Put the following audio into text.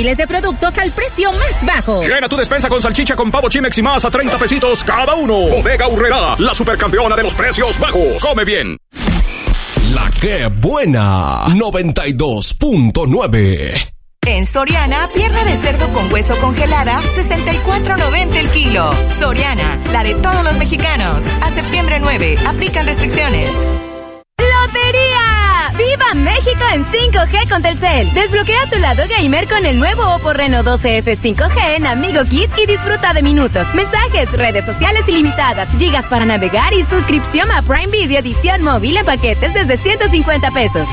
miles de productos al precio más bajo. Llena tu despensa con salchicha con pavo Chimex y más a 30 pesitos cada uno. Bodega Aurrerá, la supercampeona de los precios bajos. Come bien. La que buena, 92.9. En Soriana, pierna de cerdo con hueso congelada, $64.90 el kilo. Soriana, la de todos los mexicanos. A septiembre 9, aplican restricciones. ¡Lotería! ¡Viva México en 5G con Telcel! Desbloquea tu lado gamer con el nuevo Oppo Reno 12S 5G en Amigo Kit y disfruta de minutos, mensajes, redes sociales ilimitadas, gigas para navegar y suscripción a Prime Video edición móvil en paquetes desde $150.